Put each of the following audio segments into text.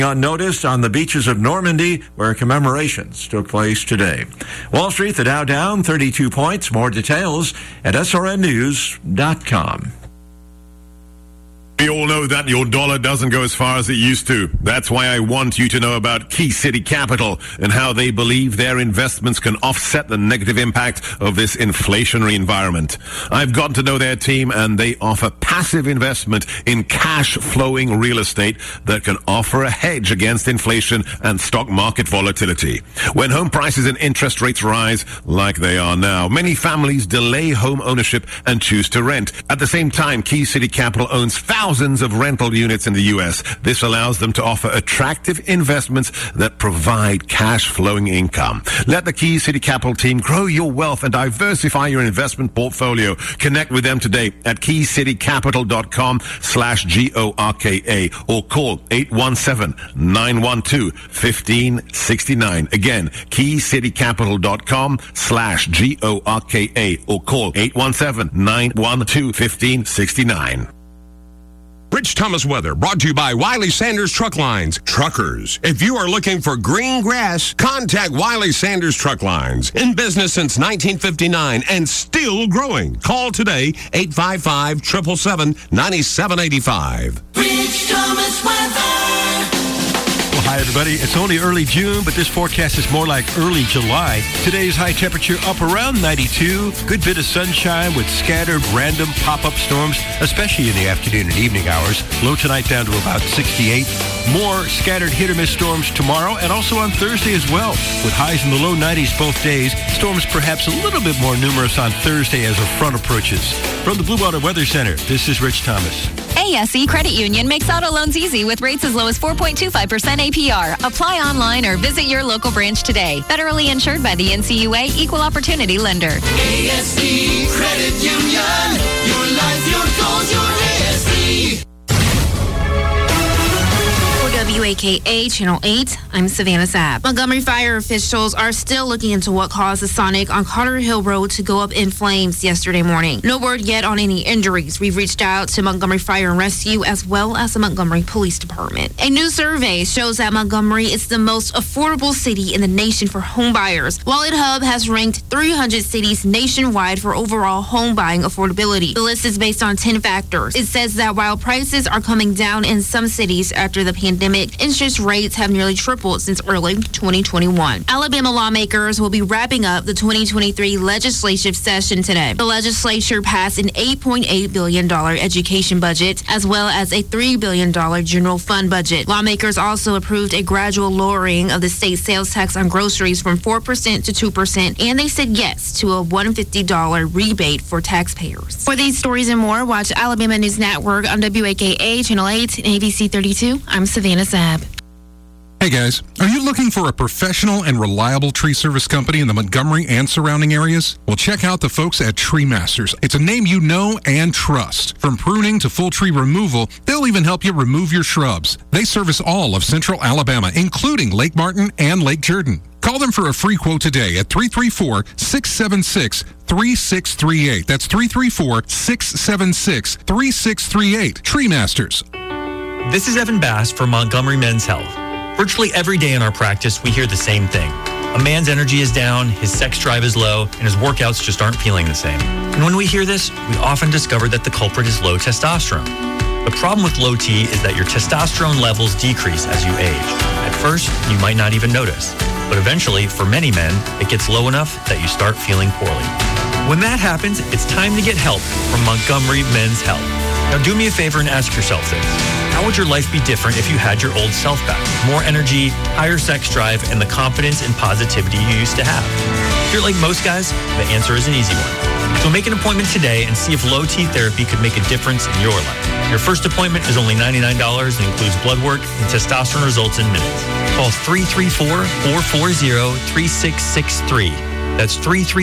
unnoticed on the beaches of Normandy, where commemorations took place today. Wall Street, the Dow down 32 points. More details at srnnews.com. We all know that your dollar doesn't go as far as it used to. That's why I want you to know about Key City Capital and how they believe their investments can offset the negative impact of this inflationary environment. I've gotten to know their team, and they offer passive investment in cash-flowing real estate that can offer a hedge against inflation and stock market volatility. When home prices and interest rates rise like they are now, many families delay home ownership and choose to rent. At the same time, Key City Capital owns thousands of rental units in the U.S. This allows them to offer attractive investments that provide cash-flowing income. Let the Key City Capital team grow your wealth and diversify your investment portfolio. Connect with them today at keycitycapital.com/GORKA or call 817-912-1569. Again, keycitycapital.com/GORKA or call 817-912-1569. Rich Thomas weather brought to you by Wiley Sanders Truck Lines. Truckers, if you are looking for green grass, contact Wiley Sanders Truck Lines. In business since 1959 and still growing. Call today, 855-777-9785. Rich Thomas weather. Hi, everybody. It's only early June, but this forecast is more like early July. Today's high temperature up around 92. Good bit of sunshine with scattered random pop-up storms, especially in the afternoon and evening hours. Low tonight down to about 68. More scattered hit-or-miss storms tomorrow and also on Thursday as well, with highs in the low 90s both days. Storms perhaps a little bit more numerous on Thursday as a front approaches. From the Blue Water Weather Center, this is Rich Thomas. ASE Credit Union makes auto loans easy with rates as low as 4.25% APR. Apply online or visit your local branch today. Federally insured by the NCUA, Equal Opportunity Lender. ASE Credit Union. Your life, your goals, your ASE. WAKA Channel 8, I'm Savannah Sapp. Montgomery fire officials are still looking into what caused the Sonic on Carter Hill Road to go up in flames yesterday morning. No word yet on any injuries. We've reached out to Montgomery Fire and Rescue as well as the Montgomery Police Department. A new survey shows that Montgomery is the most affordable city in the nation for home buyers. Wallet Hub has ranked 300 cities nationwide for overall home buying affordability. The list is based on 10 factors. It says that while prices are coming down in some cities after the pandemic, interest rates have nearly tripled since early 2021. Alabama lawmakers will be wrapping up the 2023 legislative session today. The legislature passed an $8.8 billion education budget as well as a $3 billion general fund budget. Lawmakers also approved a gradual lowering of the state sales tax on groceries from 4% to 2%, and they said yes to a $150 rebate for taxpayers. For these stories and more, watch Alabama News Network on WAKA Channel 8 and ABC 32. I'm Savannah Sapp. Hey guys, are you looking for a professional and reliable tree service company in the Montgomery and surrounding areas? Well, check out the folks at Tree Masters. It's a name you know and trust. From pruning to full tree removal, they'll even help you remove your shrubs. They service all of Central Alabama, including Lake Martin and Lake Jordan. Call them for a free quote today at 334-676-3638. That's 334-676-3638. Tree Masters. This is Evan Bass for Montgomery Men's Health. Virtually every day in our practice, we hear the same thing. A man's energy is down, his sex drive is low, and his workouts just aren't feeling the same. And when we hear this, we often discover that the culprit is low testosterone. The problem with low T is that your testosterone levels decrease as you age. At first, you might not even notice. But eventually, for many men, it gets low enough that you start feeling poorly. When that happens, it's time to get help from Montgomery Men's Health. Now do me a favor and ask yourself this. How would your life be different if you had your old self back? More energy, higher sex drive, and the confidence and positivity you used to have. If you're like most guys, the answer is an easy one. So make an appointment today and see if low T therapy could make a difference in your life. Your first appointment is only $99 and includes blood work and testosterone results in minutes. Call 334-440-3663. That's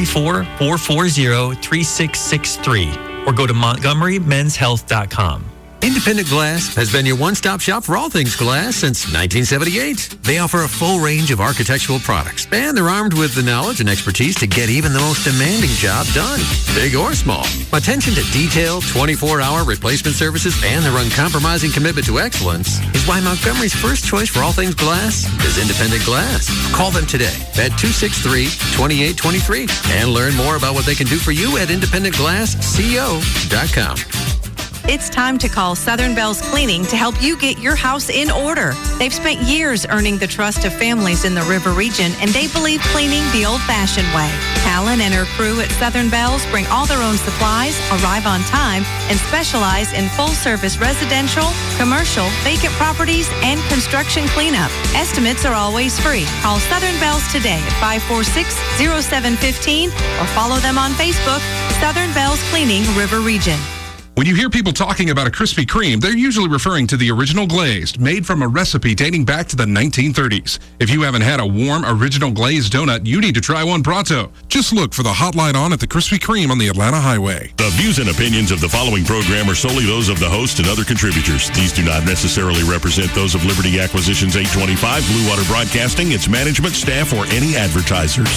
334-440-3663. Or go to MontgomeryMen'sHealth.com. Independent Glass has been your one-stop shop for all things glass since 1978. They offer a full range of architectural products, and they're armed with the knowledge and expertise to get even the most demanding job done, big or small. Attention to detail, 24-hour replacement services, and their uncompromising commitment to excellence is why Montgomery's first choice for all things glass is Independent Glass. Call them today at 263-2823 and learn more about what they can do for you at independentglassco.com. It's time to call Southern Bells Cleaning to help you get your house in order. They've spent years earning the trust of families in the River region, and they believe cleaning the old-fashioned way. Alan and her crew at Southern Bells bring all their own supplies, arrive on time, and specialize in full-service residential, commercial, vacant properties, and construction cleanup. Estimates are always free. Call Southern Bells today at 546-0715 or follow them on Facebook, Southern Bells Cleaning, River Region. When you hear people talking about a Krispy Kreme, they're usually referring to the original glazed, made from a recipe dating back to the 1930s. If you haven't had a warm, original glazed donut, you need to try one pronto. Just look for the hotline on at the Krispy Kreme on the Atlanta Highway. The views and opinions of the following program are solely those of the host and other contributors. These do not necessarily represent those of Liberty Acquisitions 825, Blue Water Broadcasting, its management, staff, or any advertisers.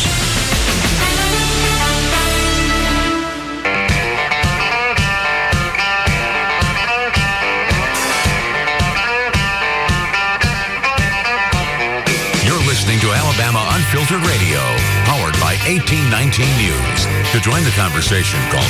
To Alabama Unfiltered Radio, powered by 1819 News. To join the conversation, call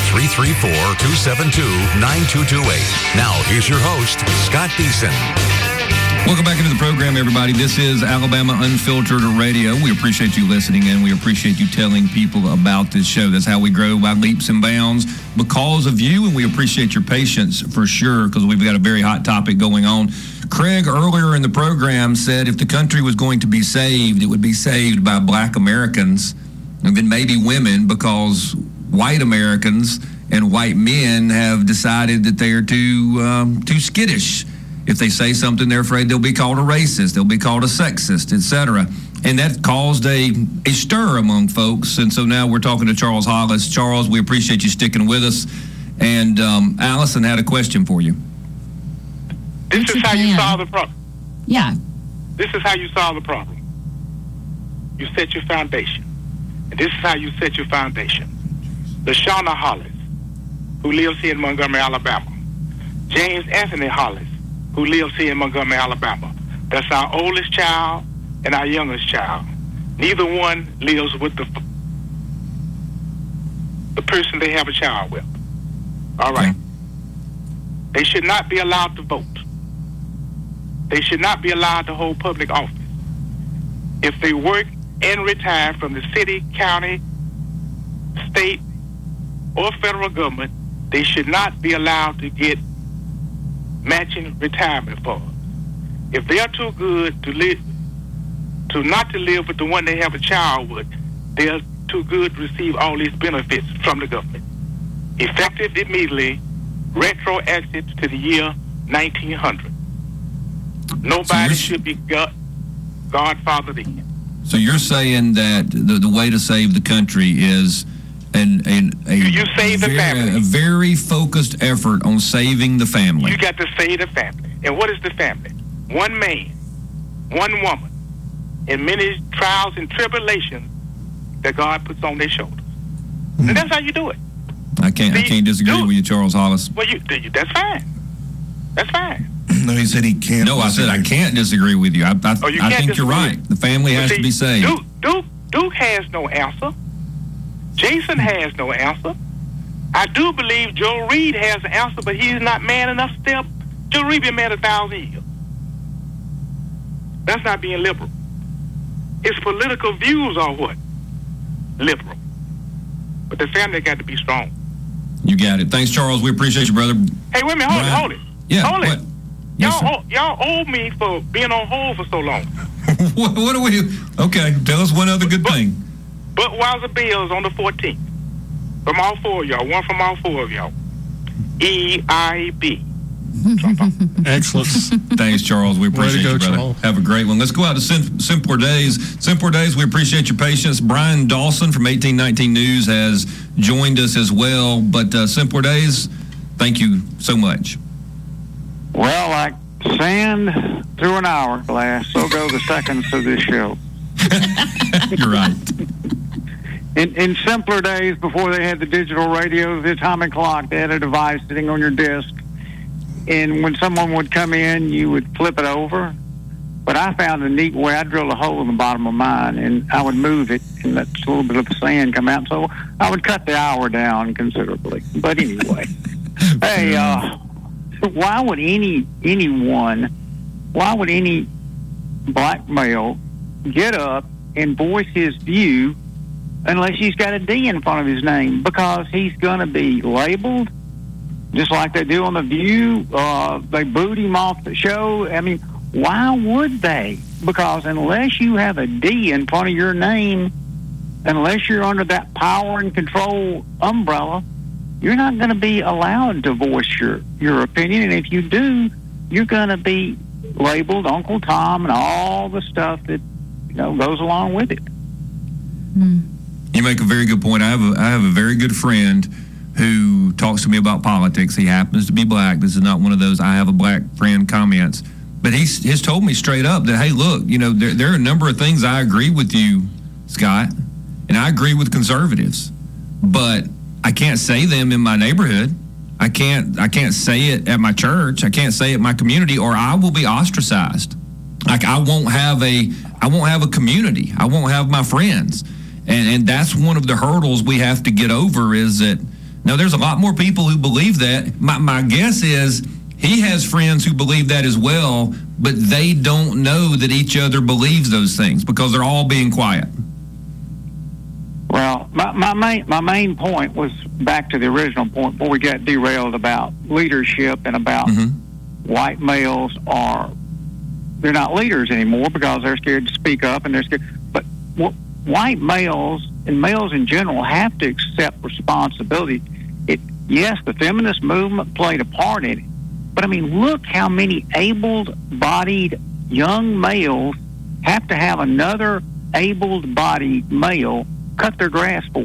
334-272-9228. Now, here's your host, Scott Deason. Welcome back into the program, everybody. This is Alabama Unfiltered Radio. We appreciate you listening, and we appreciate you telling people about this show. That's how we grow by leaps and bounds because of you, and we appreciate your patience for sure because we've got a very hot topic going on. Craig, earlier in the program, said if the country was going to be saved, it would be saved by black Americans and then maybe women because white Americans and white men have decided that they are too skittish. If they say something, they're afraid they'll be called a racist, they'll be called a sexist, etc. And that caused a stir among folks. And so now we're talking to Charles Hollis. Charles, we appreciate you sticking with us. And Allison had a question for you. This is how you solve the problem. Yeah. This is how you solve the problem. You set your foundation. And this is how you set your foundation. LaShawna Hollis, who lives here in Montgomery, Alabama. James Anthony Hollis, who lives here in Montgomery, Alabama. That's our oldest child and our youngest child. Neither one lives with the person they have a child with. All right. They should not be allowed to vote. They should not be allowed to hold public office. If they work and retire from the city, county, state, or federal government, they should not be allowed to get matching retirement funds. If they are too good to live, not to live with the one they have a child with, they are too good to receive all these benefits from the government. Effective immediately, retroactive to the year 1900. Nobody should be godfathered in. So you're saying that the way to save the country is a very focused effort on saving the family. You got to save the family. And what is the family? One man, one woman, and many trials and tribulations that God puts on their shoulders. And that's how you do it. I can't disagree with you, Charles Hollis. Well, that's fine. That's fine. No, he said he can't. No, I said I can't disagree with you. I think you're right. The family has to be saved. Duke has no answer. Jason has no answer. I do believe Joe Reed has an answer, but he's not man enough to step. Joe Reed been man 1,000 years. That's not being liberal. His political views are what? Liberal. But the family got to be strong. You got it. Thanks, Charles. We appreciate you, brother. Hey, wait a minute. Hold it. Yeah. Hold what? it. Yes, y'all owe me for being on hold for so long. What do we? Okay, tell us one other good thing. Budweiser Bills on the 14th. From all four of y'all. One from all four of y'all. EIB. Excellent. Thanks, Charles. We appreciate you, brother. Charles. Have a great one. Let's go out to Simpler Days. Simpler Days, we appreciate your patience. Brian Dawson from 1819 News has joined us as well. But Simpler Days, thank you so much. Well, like sand through an hourglass, so go the seconds of this show. You're right. In simpler days, before they had the digital radio, the atomic clock, they had a device sitting on your desk. And when someone would come in, you would flip it over. But I found a neat way. I drilled a hole in the bottom of mine, and I would move it, and let a little bit of the sand come out. So I would cut the hour down considerably. But anyway, hey, why would any black male get up and voice his view unless he's got a D in front of his name? Because he's going to be labeled, just like they do on The View. They boot him off the show. I mean, why would they? Because unless you have a D in front of your name, unless you're under that power and control umbrella, you're not going to be allowed to voice your opinion. And if you do, you're going to be labeled Uncle Tom and all the stuff that goes along with it. You make a very good point. I have a very good friend who talks to me about politics. He happens to be black. This is not one of those I have a black friend comments. But he's told me straight up that, hey, look, there are a number of things I agree with you, Scott, and I agree with conservatives. But I can't say them in my neighborhood. I can't say it at my church. I can't say it in my community, or I will be ostracized. Like I won't have a community. I won't have my friends. And that's one of the hurdles we have to get over, is that now there's a lot more people who believe that. My guess is he has friends who believe that as well, but they don't know that each other believes those things because they're all being quiet. Well, my main point was back to the original point before we got derailed about leadership and about white males they're not leaders anymore because they're scared to speak up and they're scared. But white males and males in general have to accept responsibility. Yes, the feminist movement played a part in it, but I mean, look how many able-bodied young males have to have another able-bodied male cut their grass for.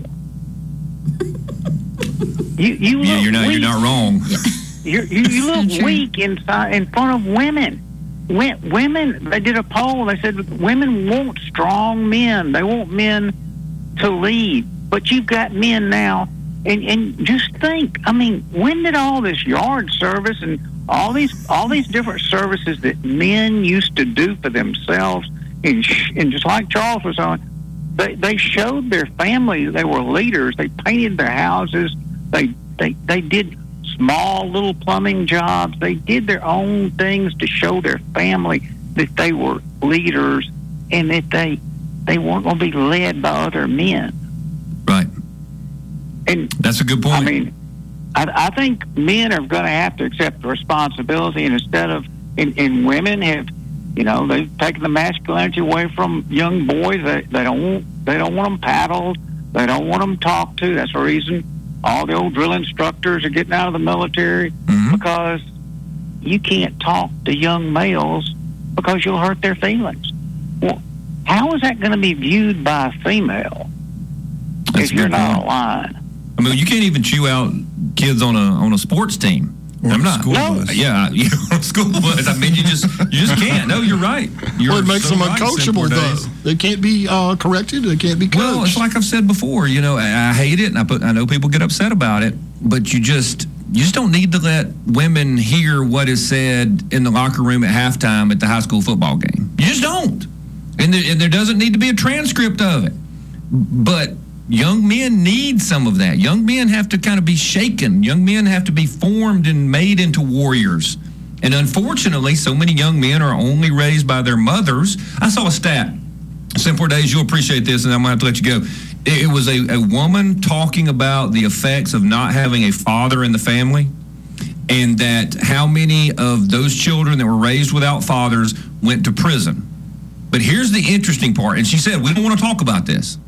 You're not wrong. You look weak in front of women. Women, they did a poll. They said women want strong men. They want men to lead. But you've got men now, and just think. I mean, when did all this yard service and all these different services that men used to do for themselves, and just like Charles was on, they showed their family they were leaders. They painted their houses. They did small little plumbing jobs. They did their own things to show their family that they were leaders and that they weren't going to be led by other men. Right. And that's a good point. I mean, I think men are going to have to accept the responsibility, and instead of and women have, they've taken the masculinity away from young boys. They don't want them paddled. They don't want them talked to. That's the reason all the old drill instructors are getting out of the military, because you can't talk to young males because you'll hurt their feelings. Well, how is that going to be viewed by a female if you're not aligned? I mean, you can't even chew out kids on a sports team. I'm not. School bus. Yeah, on school bus. I mean, you just can't. No, you're right. Well, it makes them uncoachable, though. They can't be corrected. They can't be coached. Well, it's like I've said before. I hate it, and I know people get upset about it, but you just don't need to let women hear what is said in the locker room at halftime at the high school football game. You just don't, and there doesn't need to be a transcript of it. But young men need some of that. Young men have to kind of be shaken. Young men have to be formed and made into warriors. And unfortunately, so many young men are only raised by their mothers. I saw a stat. Simpler Days, you'll appreciate this, and I'm going to have to let you go. It was a woman talking about the effects of not having a father in the family, and that how many of those children that were raised without fathers went to prison. But here's the interesting part, and she said, we don't want to talk about this.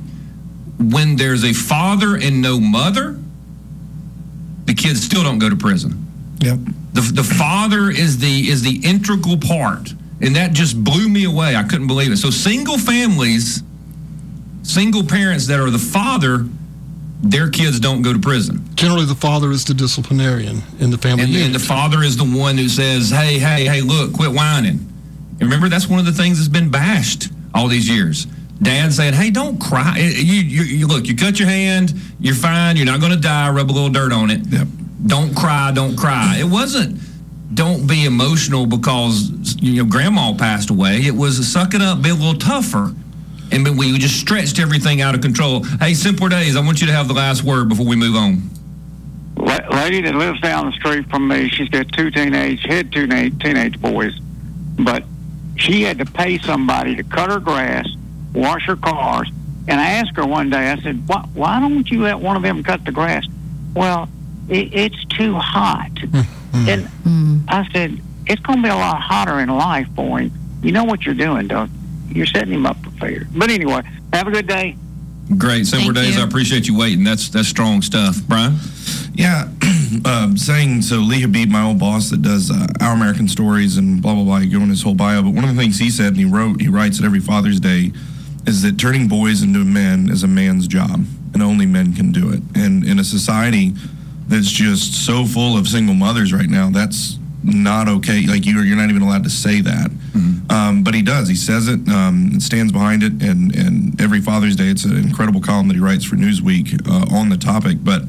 When there's a father and no mother, the kids still don't go to prison. Yep. The father is the integral part, and that just blew me away. I couldn't believe it. So single families, single parents that are the father, their kids don't go to prison. Generally, the father is the disciplinarian in the family unit. And the father is the one who says, hey, look, quit whining. And remember, that's one of the things that's been bashed all these years. Dad saying, hey, don't cry. You look, you cut your hand, you're fine, you're not going to die, rub a little dirt on it. Yep. Don't cry. It wasn't don't be emotional because grandma passed away. It was suck it up, be a little tougher. And we just stretched everything out of control. Hey, Simpler Days, I want you to have the last word before we move on. Lady that lives down the street from me, she's got two teenage boys, but she had to pay somebody to cut her grass, wash her cars, and I asked her one day, I said, why don't you let one of them cut the grass? Well, it's too hot. And I said, it's going to be a lot hotter in life for him. You know what you're doing, don't you? You're setting him up for failure. But anyway, have a good day. Great. Simpler Days, I appreciate you waiting. That's strong stuff. Brian? Yeah. So Lee Habib, my old boss that does Our American Stories and blah, blah, blah, going his whole bio. But one of the things he said, and he writes it every Father's Day, is that turning boys into men is a man's job, and only men can do it. And in a society that's just so full of single mothers right now, that's not okay. Like, you're not even allowed to say that. But he does. He says it, stands behind it, and every Father's Day, it's an incredible column that he writes for Newsweek on the topic. But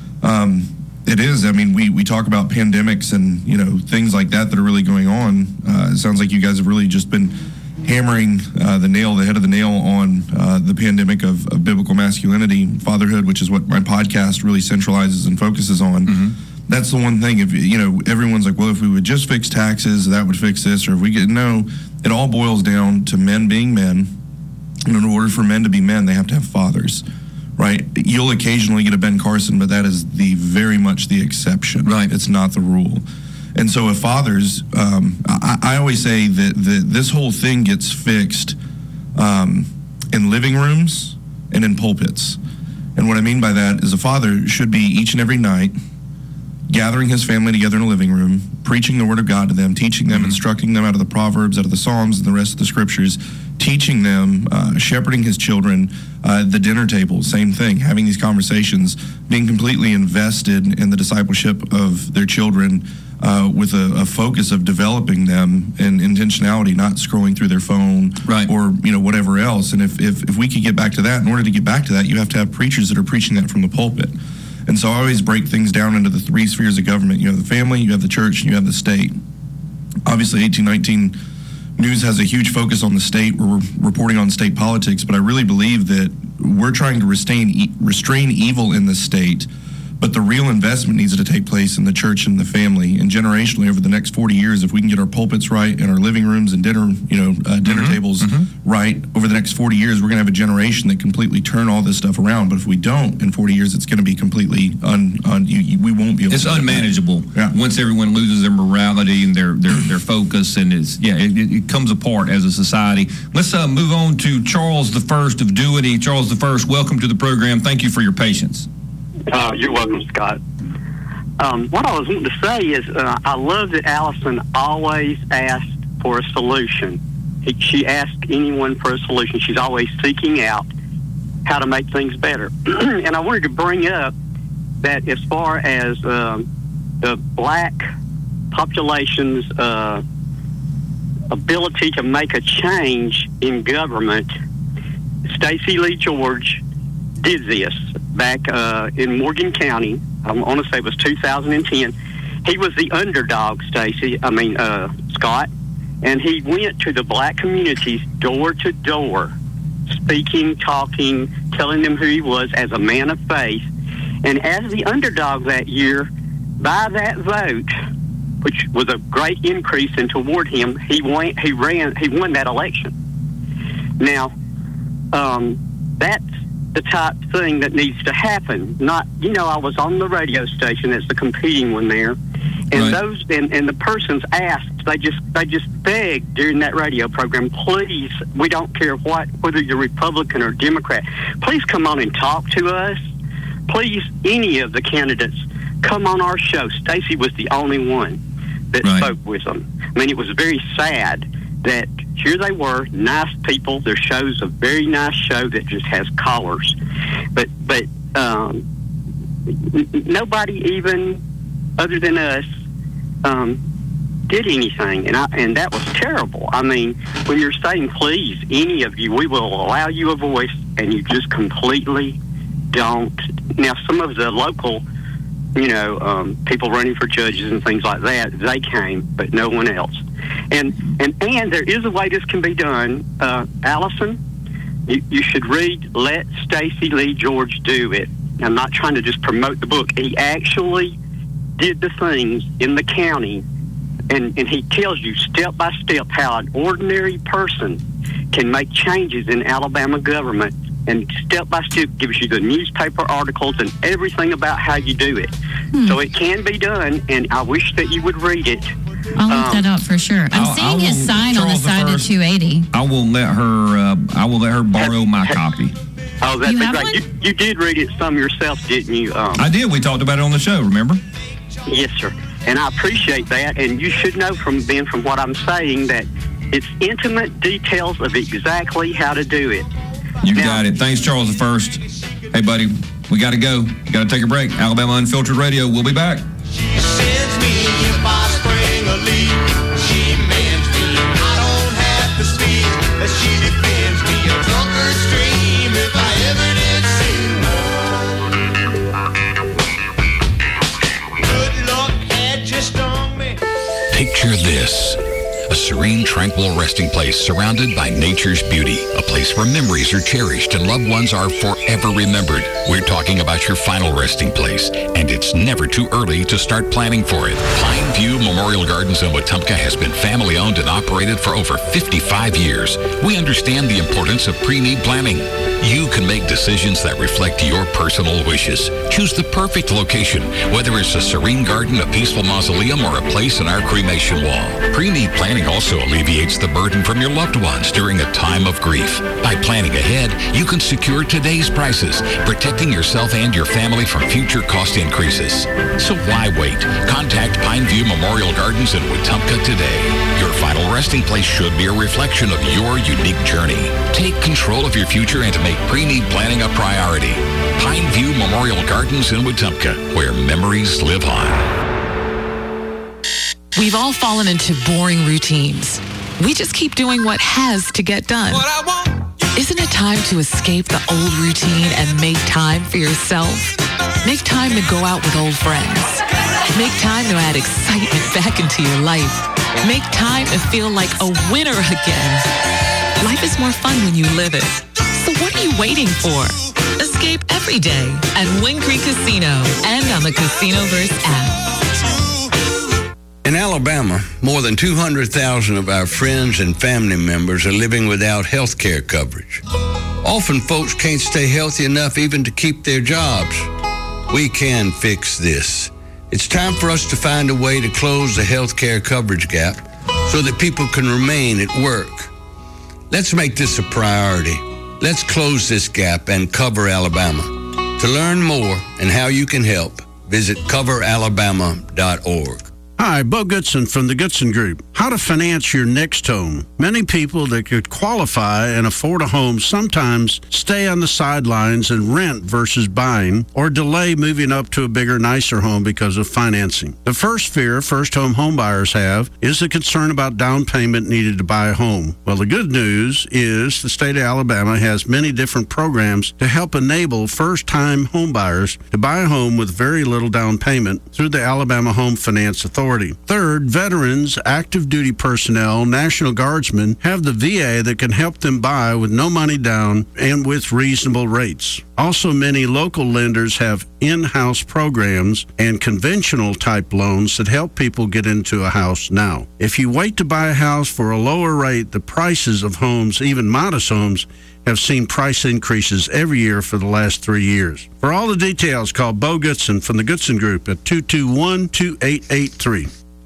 it is. I mean, we talk about pandemics and, things like that are really going on. It sounds like you guys have really just been hammering the head of the nail on the pandemic of biblical masculinity, fatherhood, which is what my podcast really centralizes and focuses on. That's the one thing. If everyone's like, well, if we would just fix taxes, that would fix this. Or if we get it all boils down to men being men. And in order for men to be men, they have to have fathers, right? You'll occasionally get a Ben Carson, but that is very much the exception. Right. It's not the rule. And so if fathers, I always say that this whole thing gets fixed in living rooms and in pulpits. And what I mean by that is a father should be each and every night gathering his family together in a living room, preaching the word of God to them, teaching them, instructing them out of the Proverbs, out of the Psalms, and the rest of the scriptures, teaching them, shepherding his children, the dinner table, same thing, having these conversations, being completely invested in the discipleship of their children with a focus of developing them and intentionality, not scrolling through their phone or whatever else. And if we could get back to that, in order to get back to that, you have to have preachers that are preaching that from the pulpit. And so I always break things down into the three spheres of government. You have the family, you have the church, and you have the state. Obviously, 1819 News has a huge focus on the state. We're reporting on state politics, but I really believe that we're trying to restrain evil in the state, but the real investment needs to take place in the church and the family. And generationally, over the next 40 years, if we can get our pulpits right and our living rooms and dinner tables right, over the next 40 years, we're going to have a generation that completely turn all this stuff around. But if we don't, in 40 years, it's going to be completely we won't be able to. It's unmanageable. Once everyone loses their morality and their focus, and it comes apart as a society. Let's move on to Charles the First of Dewey. Charles the First, welcome to the program. Thank you for your patience. You're welcome, Scott. What I was wanting to say is I love that Allison always asked for a solution. She asked anyone for a solution. She's always seeking out how to make things better. And I wanted to bring up that as far as the black population's ability to make a change in government, Stacey Lee George did this back in Morgan County. I want to say it was 2010. He was the underdog, Scott, and he went to the black communities door to door, speaking, talking, telling them who he was as a man of faith. And as the underdog that year, by that vote, which was a great increase in toward him, he won that election. Now, that's the type of thing that needs to happen. Not, I was on the radio station, that's the competing one there, and those and the persons asked, they just begged during that radio program, please, we don't care whether you're Republican or Democrat, please come on and talk to us. Please, any of the candidates, come on our show. Stacey was the only one that spoke with them. I mean, it was very sad that here they were, nice people. Their show's a very nice show that just has callers. But nobody even other than us did anything, and that was terrible. I mean, when you're saying, please, any of you, we will allow you a voice, and you just completely don't. Now, some of the local, people running for judges and things like that, they came, but no one else. And there is a way this can be done. Allison, you should read Let Stacey Lee George Do It. I'm not trying to just promote the book. He actually did the things in the county, and he tells you step by step how an ordinary person can make changes in Alabama government, and step by step gives you the newspaper articles and everything about how you do it. So it can be done, and I wish that you would read it. I'll look that up for sure. I'm seeing his sign on the side of 280. I will let her borrow my copy. Oh, that'd be great. You did read it some yourself, didn't you? I did. We talked about it on the show, remember? Yes, sir. And I appreciate that. And you should know from what I'm saying that it's intimate details of exactly how to do it. You got it. Thanks, Charles the First. Hey, buddy, we got to go. We got to take a break. Alabama Unfiltered Radio. We'll be back. She sends me if I spring a leak. She mends me. I don't have to speak. She defends me. A drunker's dream if I ever did see one. Good luck had just stung me. Picture this. A serene, tranquil resting place surrounded by nature's beauty. A place where memories are cherished and loved ones are forever remembered. We're talking about your final resting place, and it's never too early to start planning for it. Pine View Memorial Gardens in Wetumpka has been family-owned and operated for over 55 years. We understand the importance of pre-need planning. You can make decisions that reflect your personal wishes. Choose the perfect location, whether it's a serene garden, a peaceful mausoleum, or a place in our cremation wall. Pre-need planning also alleviates the burden from your loved ones during a time of grief. By planning ahead, you can secure today's prices, protecting yourself and your family from future cost increases. So why wait? Contact Pineview Memorial Gardens in Wetumpka today. Your final resting place should be a reflection of your unique journey. Take control of your future and make pre-need planning a priority. Pineview Memorial Gardens in Wetumpka, where memories live on. We've all fallen into boring routines. We just keep doing what has to get done. Isn't it time to escape the old routine and make time for yourself? Make time to go out with old friends. Make time to add excitement back into your life. Make time to feel like a winner again. Life is more fun when you live it. So what are you waiting for? Escape every day at Wind Creek Casino and on the Casinoverse app. In Alabama, more than 200,000 of our friends and family members are living without health care coverage. Often folks can't stay healthy enough even to keep their jobs. We can fix this. It's time for us to find a way to close the health care coverage gap so that people can remain at work. Let's make this a priority. Let's close this gap and cover Alabama. To learn more and how you can help, visit coveralabama.org. Hi, Bo Goodson from the Goodson Group. How to finance your next home. Many people that could qualify and afford a home sometimes stay on the sidelines and rent versus buying, or delay moving up to a bigger, nicer home because of financing. The first fear first-home homebuyers have is the concern about down payment needed to buy a home. Well, the good news is the state of Alabama has many different programs to help enable first-time homebuyers to buy a home with very little down payment through the Alabama Home Finance Authority. Third, veterans, active duty personnel, National Guardsmen have the VA that can help them buy with no money down and with reasonable rates. Also, many local lenders have in-house programs and conventional type loans that help people get into a house now. If you wait to buy a house for a lower rate, the prices of homes, even modest homes, have seen price increases every year for the last 3 years. For all the details, call Bo Goodson from the Goodson Group at 221-2883.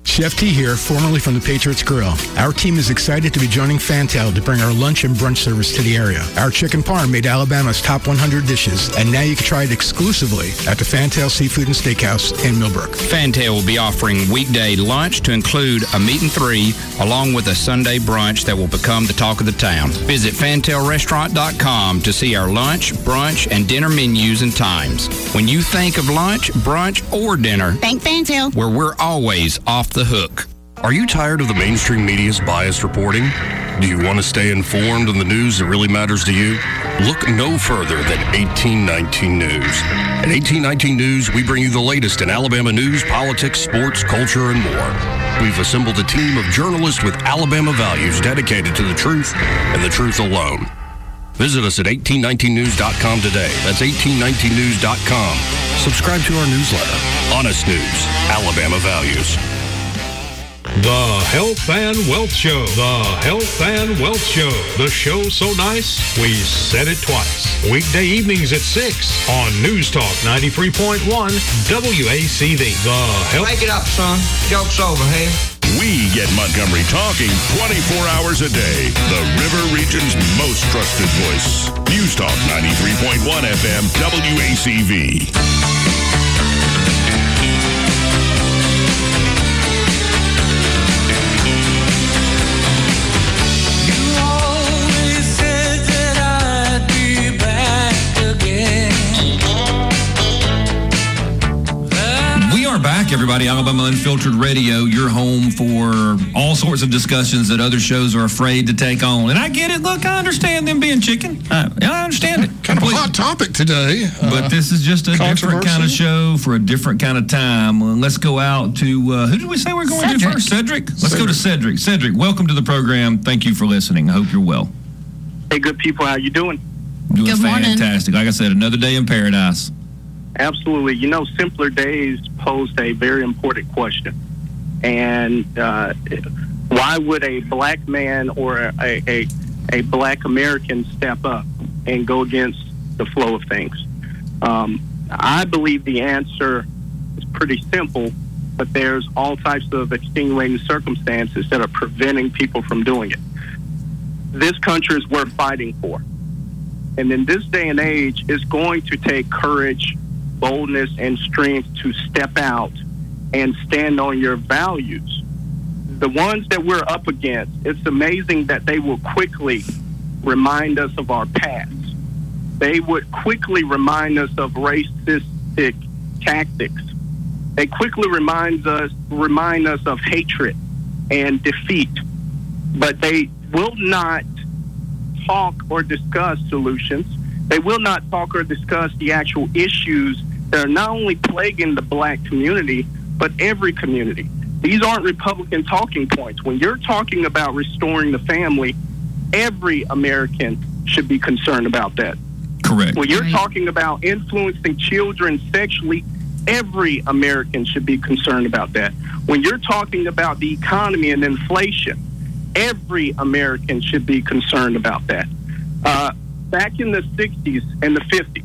Chef T here, formerly from the Patriots Grill. Our team is excited to be joining Fantail to bring our lunch and brunch service to the area. Our chicken parm made Alabama's top 100 dishes, and now you can try it exclusively at the Fantail Seafood and Steakhouse in Millbrook. Fantail will be offering weekday lunch to include a meat and three, along with a Sunday brunch that will become the talk of the town. Visit fantailrestaurant.com to see our lunch, brunch, and dinner menus and times. When you think of lunch, brunch, or dinner, think Fantail, where we're always off the hook. Are you tired of the mainstream media's biased reporting? Do you want to stay informed on the news that really matters to you? Look no further than 1819 News. At 1819 News, we bring you the latest in Alabama news, politics, sports, culture, and more. We've assembled a team of journalists with Alabama values dedicated to the truth and the truth alone. Visit us at 1819news.com today. That's 1819news.com. Subscribe to our newsletter. Honest News, Alabama Values. The Health and Wealth Show. The Health and Wealth Show. The show so nice, we said it twice. Weekday evenings at 6 on News Talk 93.1 WACV. The Health... Make it up, son. Joke's over, hey? We get Montgomery talking 24 hours a day. The River Region's most trusted voice. News Talk 93.1 FM WACV. Back, everybody. Alabama Unfiltered Radio, your home for all sorts of discussions that other shows are afraid to take on. And I get it. Look, I understand them being chicken. I understand it. Kind of a hot topic today. But this is just a different kind of show for a different kind of time. Let's go out to, who did we say we're going to first? Cedric? Let's go to Cedric. Cedric, welcome to the program. Thank you for listening. I hope you're well. Hey, good people. How you doing? Doing fantastic. Like I said, another day in paradise. Absolutely. You know, Simpler Days posed a very important question. And why would a black man or a black American step up and go against the flow of things? I believe the answer is pretty simple, but there's all types of extenuating circumstances that are preventing people from doing it. This country is worth fighting for. And in this day and age, it's going to take courage, boldness, and strength to step out and stand on your values. The ones that we're up against, it's amazing that they will quickly remind us of our past. They would quickly remind us of racistic tactics. They quickly remind us of hatred and defeat. But they will not talk or discuss solutions. They will not talk or discuss the actual issues that are not only plaguing the black community, but every community. These aren't Republican talking points. When you're talking about restoring the family, every American should be concerned about that. Correct. When you're talking about influencing children sexually, every American should be concerned about that. When you're talking about the economy and inflation, every American should be concerned about that. Back in the 60s and the 50s,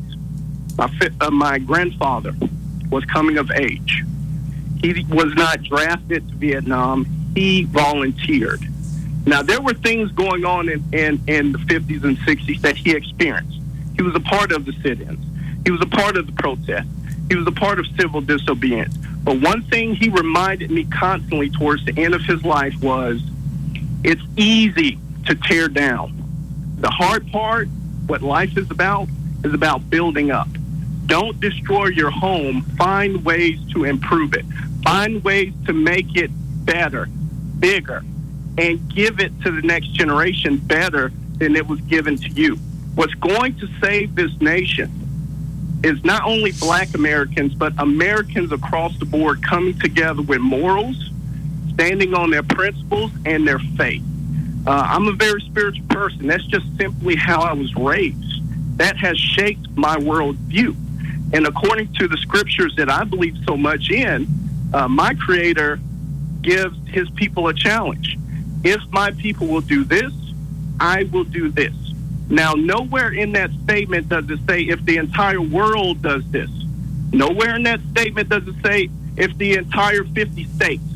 my grandfather was coming of age. He was not drafted to Vietnam. He volunteered. Now, there were things going on in the 50s and 60s that he experienced. He was a part of the sit-ins. He was a part of the protests. He was a part of civil disobedience. But one thing he reminded me constantly towards the end of his life was, it's easy to tear down. The hard part, what life is about building up. Don't destroy your home. Find ways to improve it. Find ways to make it better, bigger, and give it to the next generation better than it was given to you. What's going to save this nation is not only black Americans, but Americans across the board coming together with morals, standing on their principles and their faith. I'm a very spiritual person. That's just simply how I was raised. That has shaped my worldview. And according to the scriptures that I believe so much in, my Creator gives his people a challenge. If my people will do this, I will do this. Now, nowhere in that statement does it say if the entire world does this. Nowhere in that statement does it say if the entire 50 states.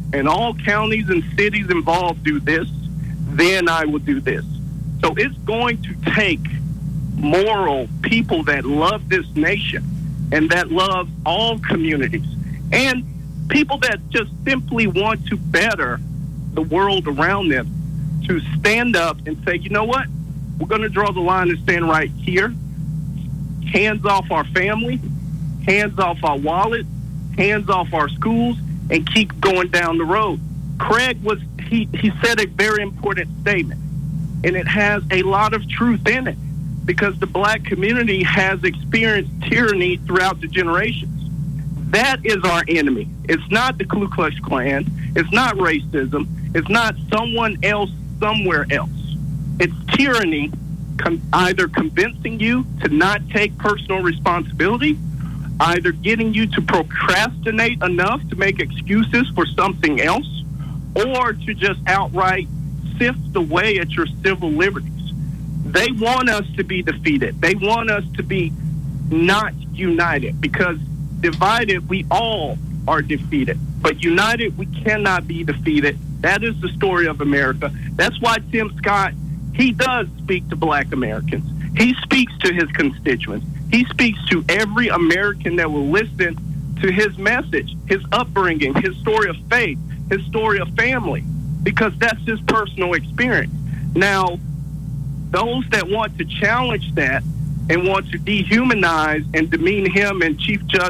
and all counties and cities involved do this, then I will do this. So it's going to take moral people that love this nation and that love all communities and people that just simply want to better the world around them to stand up and say, you know what? We're going to draw the line and stand right here. Hands off our family, hands off our wallet, hands off our schools, and keep going down the road. Craig he said a very important statement, and it has a lot of truth in it, because the black community has experienced tyranny throughout the generations. That is our enemy. It's not the Ku Klux Klan. It's not racism. It's not someone else somewhere else. It's tyranny, either convincing you to not take personal responsibility, either getting you to procrastinate enough to make excuses for something else, or to just outright sift away at your civil liberties. They want us to be defeated. They want us to be not united, because divided, we all are defeated. But united, we cannot be defeated. That is the story of America. That's why Tim Scott, he does speak to black Americans. He speaks to his constituents. He speaks to every American that will listen to his message, his upbringing, his story of faith, his story of family, because that's his personal experience. Now, those that want to challenge that and want to dehumanize and demean him and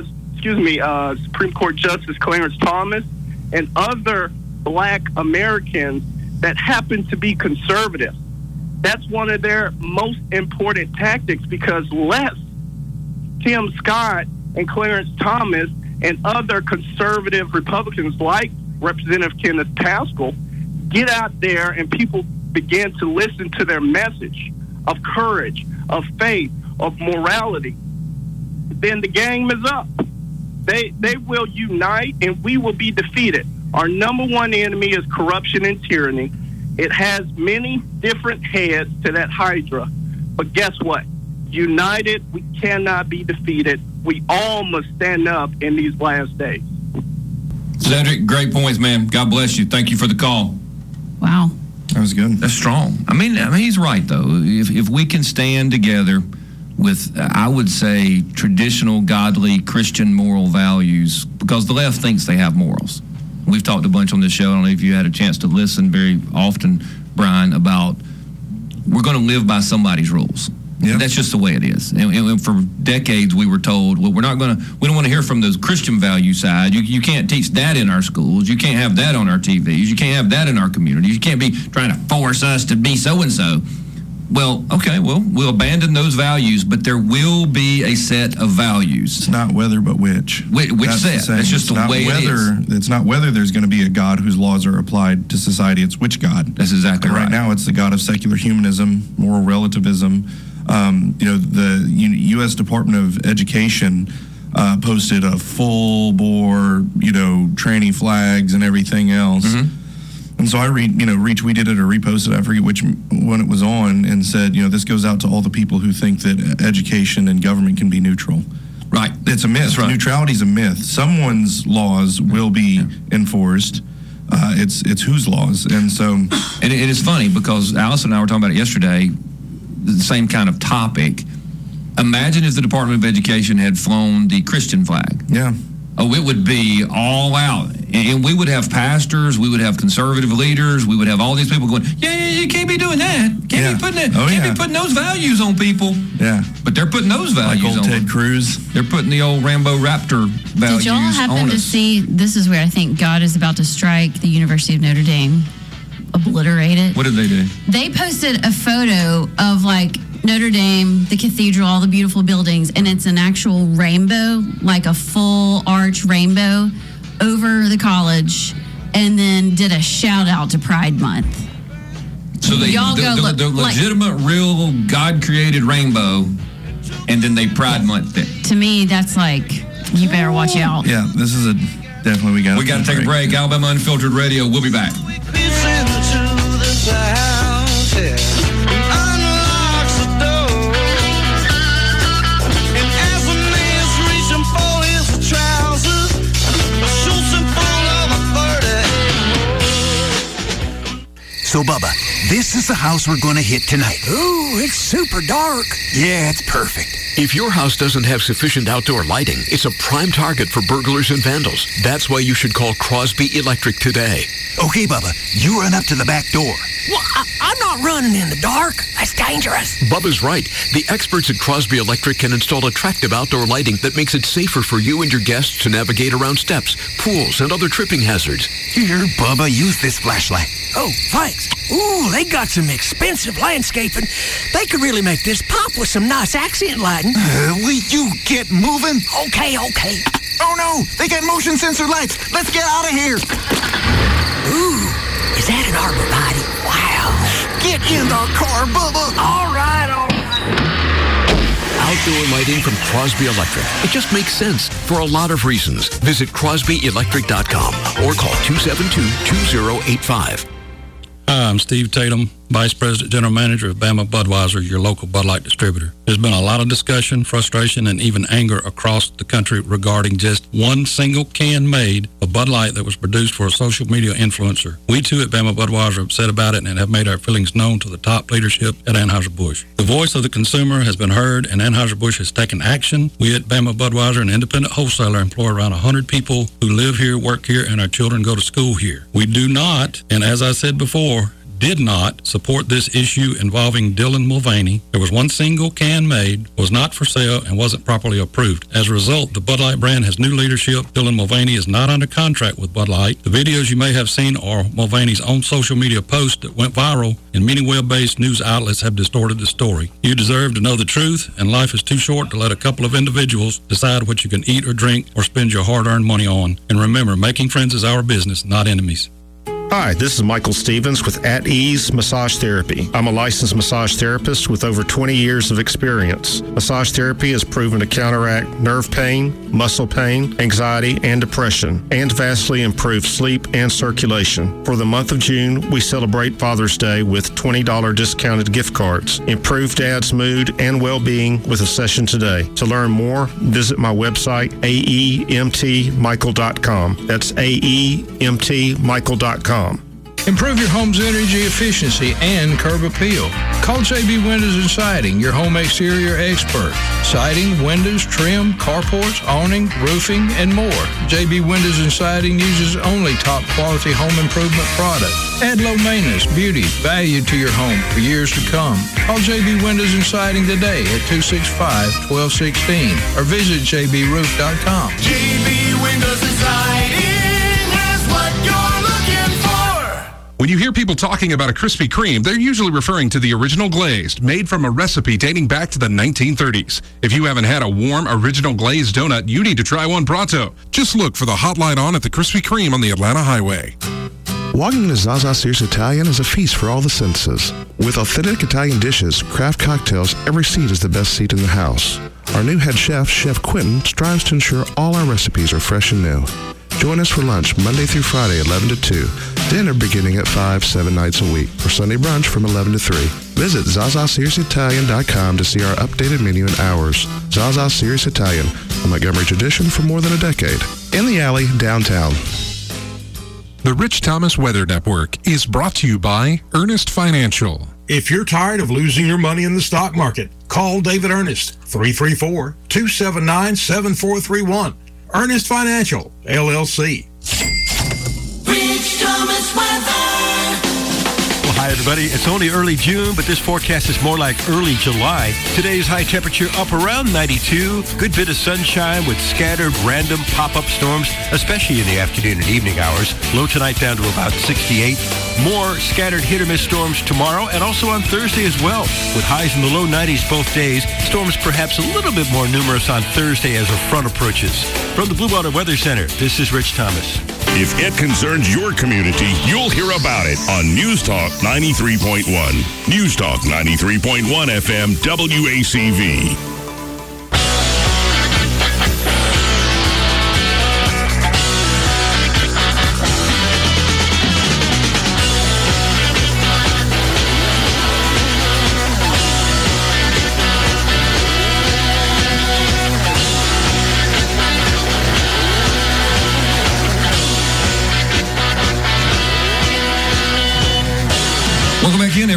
Supreme Court Justice Clarence Thomas and other black Americans that happen to be conservative, that's one of their most important tactics, because lest Tim Scott and Clarence Thomas and other conservative Republicans like Representative Kenneth Pascal get out there and people begin to listen to their message of courage, of faith, of morality, then the game is up. They will unite and we will be defeated. Our number one enemy is corruption and tyranny. It has many different heads to that hydra. But guess what? United, we cannot be defeated. We all must stand up in these last days. Cedric, great points, man. God bless you. Thank you for the call. Wow. That was good. That's strong. I mean, he's right, though. If we can stand together with, I would say, traditional, godly, Christian moral values, because the left thinks they have morals. We've talked a bunch on this show. I don't know if you had a chance to listen very often, Brian, about we're going to live by somebody's rules. Yeah. That's just the way it is. And for decades, we were told, well, we don't want to hear from the Christian value side. You can't teach that in our schools. You can't have that on our TVs. You can't have that in our communities. You can't be trying to force us to be so-and-so. Well, okay, we'll abandon those values, but there will be a set of values. It's not whether, but which. Which set? That's just the way it is. It's not whether there's going to be a God whose laws are applied to society. It's which God. That's exactly right. Right now, it's the God of secular humanism, moral relativism. The U.S. Department of Education posted a full-bore, tranny flags and everything else. Mm-hmm. And so I retweeted it or reposted it, I forget which one it was on, and said, this goes out to all the people who think that education and government can be neutral. Right. It's a myth. Right. Neutrality is a myth. Someone's laws will be enforced. It's whose laws? And so... And it is funny because Allison and I were talking about it yesterday, the same kind of topic. Imagine if the Department of Education had flown the Christian flag. Yeah. Oh, it would be all out. And we would have pastors, we would have conservative leaders, we would have all these people going, you can't be doing that. Can't be putting those values on people. Yeah. But they're putting those values like old on Ted Cruz. They're putting the old Rambo Raptor values on us. Did y'all happen to see, this is where I think God is about to strike the University of Notre Dame, obliterate it. What did they do? They posted a photo of Notre Dame, the cathedral, all the beautiful buildings, and it's an actual rainbow, like a full arch rainbow over the college, and then did a shout out to Pride Month. So the legitimate, real God-created rainbow, and then they Pride Month it. To me, that's you better watch out. Yeah, this is definitely we got to take a break. Alabama Unfiltered Radio. We'll be back. This is the house we're going to hit tonight. Ooh, it's super dark. Yeah, it's perfect. If your house doesn't have sufficient outdoor lighting, it's a prime target for burglars and vandals. That's why you should call Crosby Electric today. Okay, Bubba, you run up to the back door. Well, I'm not running in the dark. That's dangerous. Bubba's right. The experts at Crosby Electric can install attractive outdoor lighting that makes it safer for you and your guests to navigate around steps, pools, and other tripping hazards. Here, Bubba, use this flashlight. Oh, thanks. Ooh, they got some expensive landscaping. They could really make this pop with some nice accent lighting. Will you get moving? Okay. Oh, no, they got motion sensor lights. Let's get out of here. Ooh, is that an arborvitae? Wow. Get in the car, Bubba. All right. Outdoor lighting from Crosby Electric. It just makes sense for a lot of reasons. Visit crosbyelectric.com or call 272-2085. Hi, I'm Steve Tatum, Vice President General Manager of Bama Budweiser, your local Bud Light distributor. There's been a lot of discussion, frustration, and even anger across the country regarding just one single can made of Bud Light that was produced for a social media influencer. We too at Bama Budweiser are upset about it and have made our feelings known to the top leadership at Anheuser-Busch. The voice of the consumer has been heard and Anheuser-Busch has taken action. We at Bama Budweiser, an independent wholesaler, employ around 100 people who live here, work here, and our children go to school here. We do not, and as I said before, did not support this issue involving Dylan Mulvaney. There was one single can made, was not for sale, and wasn't properly approved. As a result, the Bud Light brand has new leadership. Dylan Mulvaney is not under contract with Bud Light. The videos you may have seen are Mulvaney's own social media posts that went viral, and many web-based news outlets have distorted the story. You deserve to know the truth, and life is too short to let a couple of individuals decide what you can eat or drink or spend your hard-earned money on. And remember, making friends is our business, not enemies. Hi, this is Michael Stevens with At Ease Massage Therapy. I'm a licensed massage therapist with over 20 years of experience. Massage therapy is proven to counteract nerve pain, muscle pain, anxiety, and depression, and vastly improve sleep and circulation. For the month of June, we celebrate Father's Day with $20 discounted gift cards. Improve Dad's mood and well-being with a session today. To learn more, visit my website, aemtmichael.com. That's aemtmichael.com. Improve your home's energy efficiency and curb appeal. Call JB Windows and Siding, your home exterior expert. Siding, windows, trim, carports, awning, roofing, and more. JB Windows and Siding uses only top quality home improvement products. Add low maintenance, beauty, value to your home for years to come. Call JB Windows and Siding today at 265-1216 or visit jbroof.com. JB Windows and Siding has what you're looking for. When you hear people talking about a Krispy Kreme, they're usually referring to the original glazed, made from a recipe dating back to the 1930s. If you haven't had a warm, original glazed donut, you need to try one pronto. Just look for the hot light on at the Krispy Kreme on the Atlanta Highway. Walking into Zaza Sears Italian is a feast for all the senses. With authentic Italian dishes, craft cocktails, every seat is the best seat in the house. Our new head chef, Chef Quentin, strives to ensure all our recipes are fresh and new. Join us for lunch Monday through Friday, 11 to 2. Dinner beginning at 5, 7 nights a week. For Sunday brunch from 11 to 3. Visit ZazaSearsItalian.com to see our updated menu and hours. Zaza Sears Italian, a Montgomery tradition for more than a decade. In the alley, downtown. The Rich Thomas Weather Network is brought to you by Ernest Financial. If you're tired of losing your money in the stock market, call David Ernest, 334-279-7431. Ernest Financial, LLC. Rich Thomas weather. Well, hi, everybody. It's only early June, but this forecast is more like early July. Today's high temperature up around 92. Good bit of sunshine with scattered random pop-up storms, especially in the afternoon and evening hours. Low tonight down to about 68. More scattered hit-or-miss storms tomorrow and also on Thursday as well, with highs in the low 90s both days. Storms perhaps a little bit more numerous on Thursday as a front approaches. From the Blue Water Weather Center, this is Rich Thomas. If it concerns your community, you'll hear about it on News Talk 93.1. News Talk 93.1 FM WACV.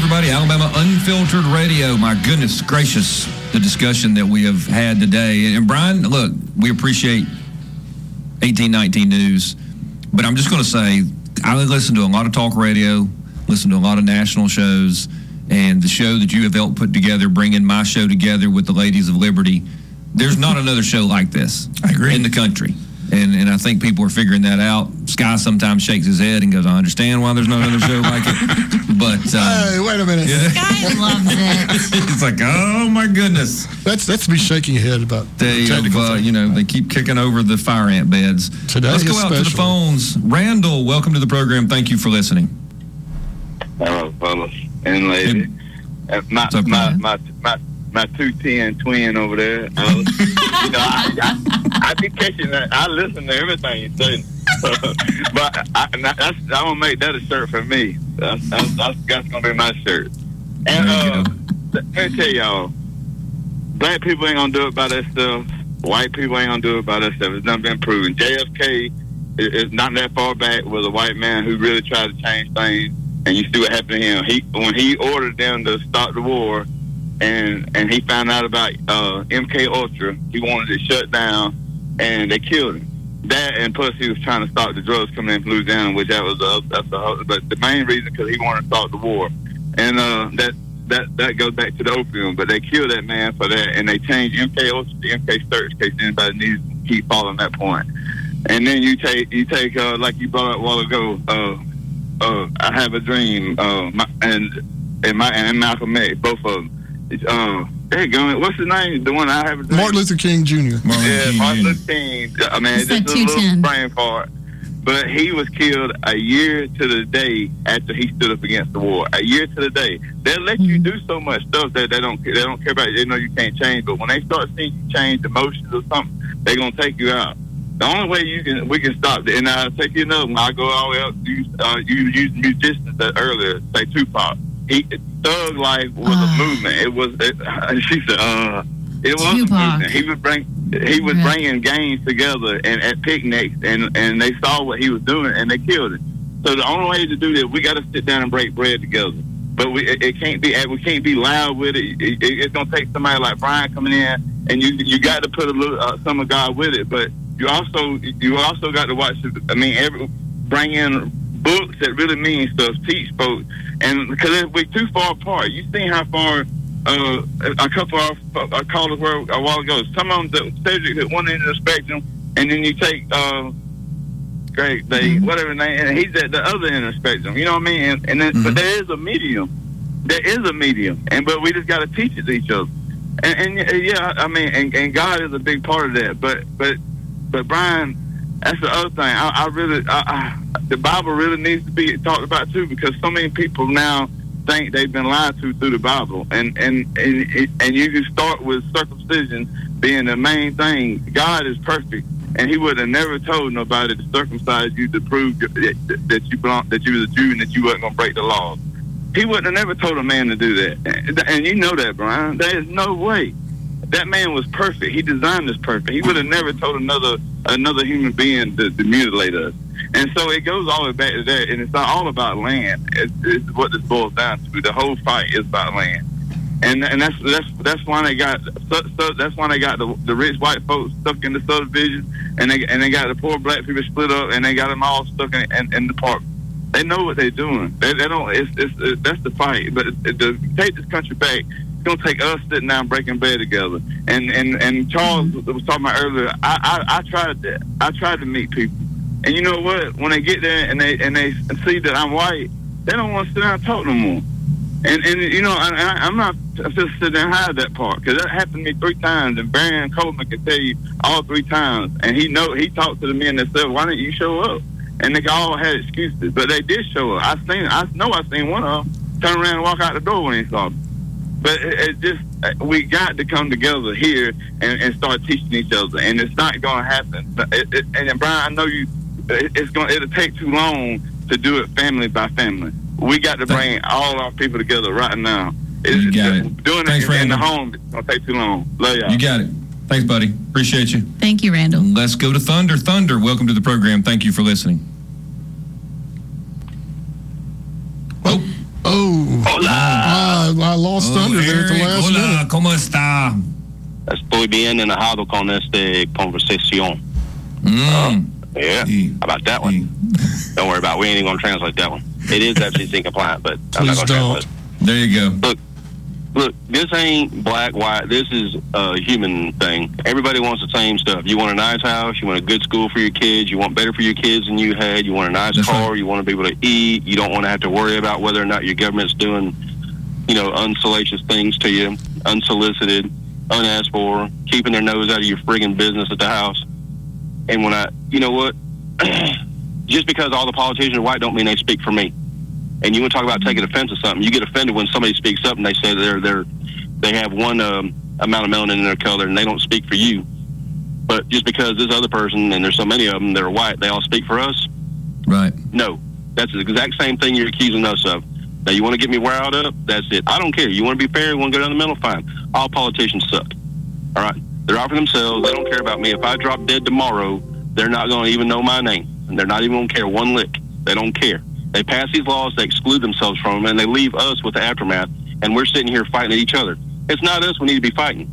everybody. Alabama Unfiltered Radio. My goodness gracious, the discussion that we have had today. And Brian, look, we appreciate 1819 News, but I'm just going to say, I listen to a lot of talk radio, listen to a lot of national shows, and the show that you have helped put together, bringing my show together with the Ladies of Liberty, there's not another show like this. I agree. In the country. And I think people are figuring that out. Sky sometimes shakes his head and goes, I understand why there's not another show like it. But hey, wait a minute. Yeah. Sky loves it. It's like, oh my goodness. That's me shaking your head about they keep kicking over the fire ant beds. Today Let's go out to the phones. Randall, welcome to the program. Thank you for listening. Hello, fellas and ladies. My 210 twin over there. I be catching that. I listen to everything you say, but I'm gonna make that a shirt for me. That's gonna be my shirt. And let me tell y'all, black people ain't gonna do it by themselves. White people ain't gonna do it by themselves. It's not been proven. JFK is not that far back was a white man who really tried to change things, and you see what happened to him. When he ordered them to start the war, and he found out about MK Ultra, he wanted it shut down, and they killed him. That, and plus he was trying to stop the drugs coming in from Louisiana, which but the main reason because he wanted to start the war, and that goes back to the opium. But they killed that man for that, and they changed MK Ultra to MK Search in case anybody needs to keep following that point. And then you take like you brought up a while ago, I Have a Dream, and Malcolm X, both of them. What's his name? The one I Have a Dream? Martin Luther King Jr. Martin Luther King. I mean, it's just a little brain fart. But he was killed a year to the day after he stood up against the war. A year to the day. They'll let you do so much stuff that they don't care about. They know you can't change. But when they start seeing you change emotions or something, they're gonna take you out. The only way we can stop it, and I'll take you another one. I go all the way up. You used musicians earlier, say Tupac. Thug Life was a movement. It was. She said, it was Tupac. A movement. He was bringing gangs together and at picnics, and they saw what he was doing, and they killed him. So the only way to do that, we got to sit down and break bread together. But we can't be loud with it. It's gonna take somebody like Brian coming in, and you got to put a little some of God with it. But you also got to watch. Bring in books that really mean stuff, teach folks, and because if we're too far apart, you seen how far a couple of our callers were a while ago. Some of them, Cedric at one end of the spectrum, and then you take whatever name, and he's at the other end of the spectrum. You know what I mean? And then, but there is a medium. There is a medium, but we just got to teach it to each other. And God is a big part of that. But Brian, that's the other thing. The Bible really needs to be talked about too, because so many people now think they've been lied to through the Bible, and you can start with circumcision being the main thing. God is perfect, and He would have never told nobody to circumcise you to prove that you was a Jew and that you wasn't going to break the law. He wouldn't have never told a man to do that, and you know that, Brian. There is no way. That man was perfect. He designed us perfect. He would have never told another human being to mutilate us. And so it goes all the way back to that, and it's not all about land. It's what this boils down to. The whole fight is about land, and that's why they got the rich white folks stuck in the subdivision, and they got the poor black people split up, and they got them all stuck in the park. They know what they're doing. They don't. That's the fight. But to take this country back, it's gonna take us sitting down breaking bread together. And Charles was talking about earlier. I tried that. I tried to meet people. And you know what? When they get there and they see that I'm white, they don't want to sit down and talk no more. And you know, I'm not just sitting there and hide that part, because that happened to me 3 times, and Barry Coleman can tell you all 3 times. And he talked to the men that said, "Why didn't you show up?" And they all had excuses, but they did show up. I know I seen one of them turn around and walk out the door when he saw me. But we got to come together here and start teaching each other, and it's not going to happen. And Brian, I know you. It'll take too long to do it family by family. We got to bring all our people together right now. You got it. Doing Thanks, it Randall. in the home, it's going to take too long. Love y'all. You got it. Thanks, buddy. Appreciate you. Thank you, Randall. Let's go to Thunder. Thunder, welcome to the program. Thank you for listening. I lost Thunder there at the last minute. ¿Cómo está? Estoy bien enojado con esta conversación. Yeah, how about that one? Don't worry about it. We ain't even going to translate that one. It is FCC compliant, but I'm not going to translate it. There you go. Look, this ain't black, white. This is a human thing. Everybody wants the same stuff. You want a nice house. You want a good school for your kids. You want better for your kids than you had. You want a nice car. Right. You want to be able to eat. You don't want to have to worry about whether or not your government's doing, unsalacious things to you, unsolicited, unasked for, keeping their nose out of your friggin' business at the house. And when you know what? Just because all the politicians are white don't mean they speak for me. And you want to talk about taking offense to something, you get offended when somebody speaks up and they say they have one amount of melanin in their color and they don't speak for you. But just because this other person, and there's so many of them that are white, they all speak for us? Right. No. That's the exact same thing you're accusing us of. Now, you want to get me riled up? That's it. I don't care. You want to be fair? You want to go down the middle? Fine. All politicians suck. All right? They're out for themselves. They don't care about me. If I drop dead tomorrow, they're not going to even know my name. And they're not even going to care one lick. They don't care. They pass these laws, they exclude themselves from them, and they leave us with the aftermath, and we're sitting here fighting at each other. It's not us we need to be fighting.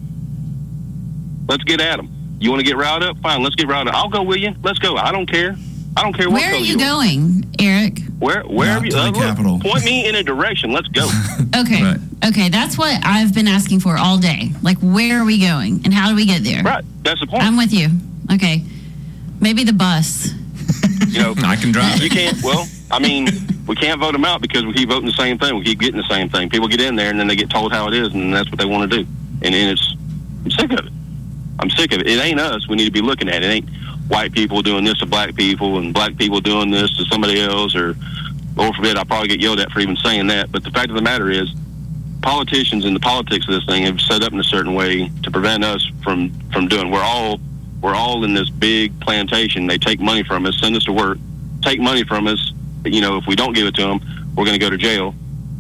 Let's get at them. You want to get riled up? Fine, let's get riled up. I'll go with you. Let's go. I don't care. I don't care what. Where are you going, Eric? Wherever you look, point me in a direction. Let's go. Okay. Right. Okay, that's what I've been asking for all day. Like, where are we going, and how do we get there? Right. That's the point. I'm with you. Okay. Maybe the bus. I can drive. You can't. Well, I mean, we can't vote them out because we keep voting the same thing. We keep getting the same thing. People get in there, and then they get told how it is, and that's what they want to do. And I'm sick of it. I'm sick of it. It ain't us we need to be looking at. It ain't white people doing this to black people and black people doing this to somebody else, or forbid, I'll probably get yelled at for even saying that. But the fact of the matter is, politicians and the politics of this thing have set up in a certain way to prevent us from doing. We're all in this big plantation. They take money from us, send us to work, take money from us. If we don't give it to them, we're going to go to jail.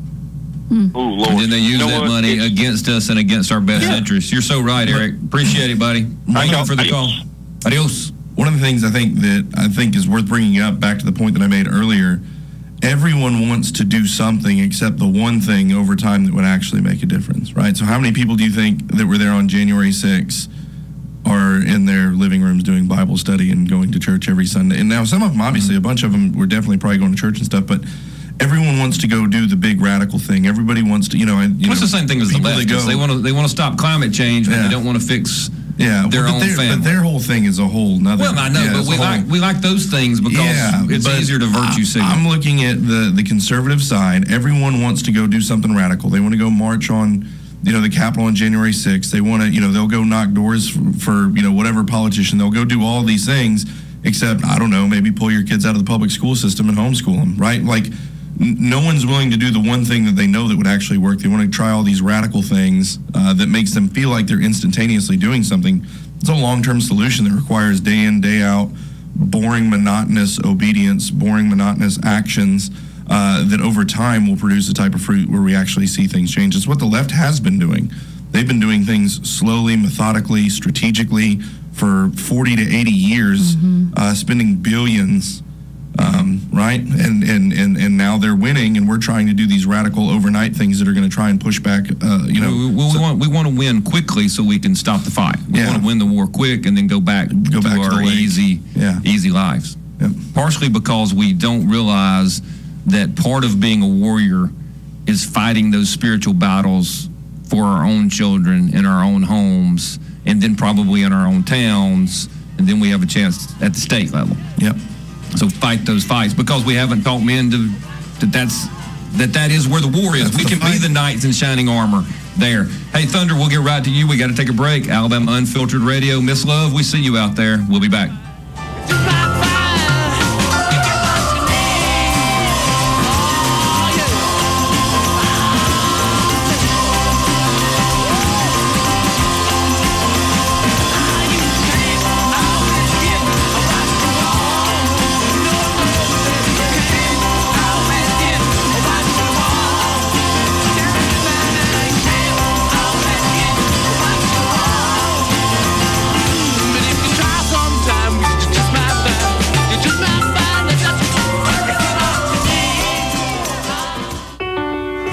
Oh, Lord. And then they use that money against us and against our best interests. You're so right, Eric. Appreciate it, buddy. Thank you for the call. Adios. One of the things I think is worth bringing up, back to the point that I made earlier, everyone wants to do something except the one thing over time that would actually make a difference, right? So how many people do you think that were there on January 6th are in their living rooms doing Bible study and going to church every Sunday? And now some of them, obviously, a bunch of them were definitely probably going to church and stuff, but everyone wants to go do the big radical thing. Everybody wants to, It's the same thing as the leftists. They want to stop climate change, but they don't want to fix their own family. But their whole thing is a whole nother. Well, I know, but we like those things because it's easier to virtue signal. I'm looking at the conservative side. Everyone wants to go do something radical. They want to go march on the Capitol on January 6th. They want to, they'll go knock doors for whatever politician. They'll go do all these things, except, I don't know, maybe pull your kids out of the public school system and homeschool them, right? Like, no one's willing to do the one thing that they know that would actually work. They want to try all these radical things that makes them feel like they're instantaneously doing something. It's a long-term solution that requires day in, day out, boring, monotonous obedience, boring, monotonous actions that over time will produce a type of fruit where we actually see things change. It's what the left has been doing. They've been doing things slowly, methodically, strategically for 40 to 80 years, spending billions, right? And now they're winning, and we're trying to do these radical overnight things that are going to try and push back. We want to win quickly so we can stop the fight. We want to win the war quick and then go back to our easy lives. Yep. Partially because we don't realize that part of being a warrior is fighting those spiritual battles for our own children in our own homes, and then probably in our own towns, and then we have a chance at the state level. Yep. So fight those fights, because we haven't taught men that is where the war is. We can be the knights in shining armor there. Hey, Thunder, we'll get right to you. We got to take a break. Alabama Unfiltered Radio. Miss Love, we see you out there. We'll be back. Sometimes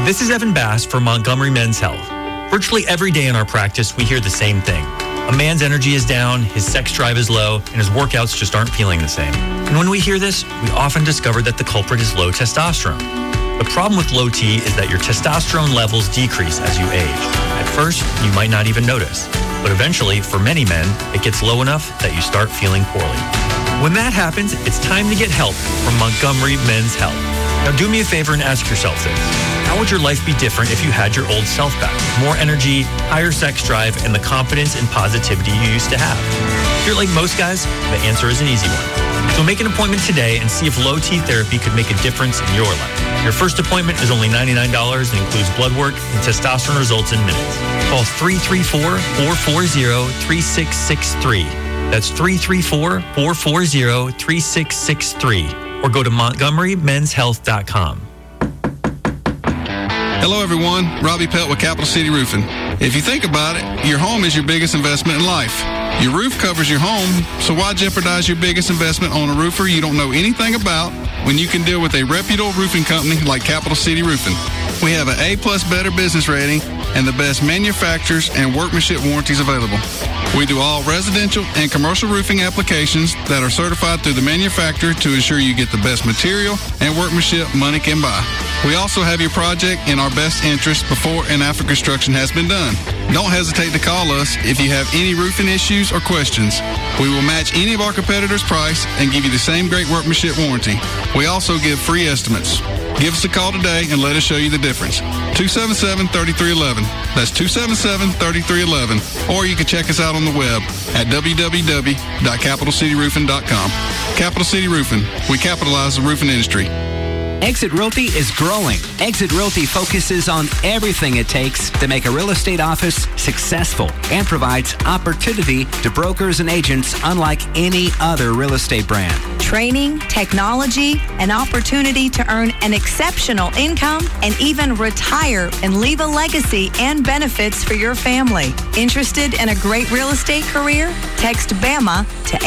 This is Evan Bass for Montgomery Men's Health. Virtually every day in our practice, we hear the same thing. A man's energy is down, his sex drive is low, and his workouts just aren't feeling the same. And when we hear this, we often discover that the culprit is low testosterone. The problem with low T is that your testosterone levels decrease as you age. At first, you might not even notice. But eventually, for many men, it gets low enough that you start feeling poorly. When that happens, it's time to get help from Montgomery Men's Health. Now do me a favor and ask yourself this. How would your life be different if you had your old self back? More energy, higher sex drive, and the confidence and positivity you used to have? If you're like most guys, the answer is an easy one. So make an appointment today and see if low T therapy could make a difference in your life. Your first appointment is only $99 and includes blood work and testosterone results in minutes. Call 334-440-3663. That's 334-440-3663. Or go to MontgomeryMen'sHealth.com. Hello, everyone. Robbie Pelt with Capital City Roofing. If you think about it, your home is your biggest investment in life. Your roof covers your home, so why jeopardize your biggest investment on a roofer you don't know anything about when you can deal with a reputable roofing company like Capital City Roofing? We have an A+ Better Business rating and the best manufacturers and workmanship warranties available. We do all residential and commercial roofing applications that are certified through the manufacturer to ensure you get the best material and workmanship money can buy. We also have your project in our best interest before and after construction has been done. Don't hesitate to call us if you have any roofing issues or questions. We will match any of our competitors' price and give you the same great workmanship warranty. We also give free estimates. Give us a call today and let us show you the difference. 277-3311. That's 277-3311. Or you can check us out on the web at www.capitalcityroofing.com. Capital City Roofing. We capitalize the roofing industry. Exit Realty is growing. Exit Realty focuses on everything it takes to make a real estate office successful and provides opportunity to brokers and agents unlike any other real estate brand. Training, technology, an opportunity to earn an exceptional income and even retire and leave a legacy and benefits for your family. Interested in a great real estate career? Text BAMA to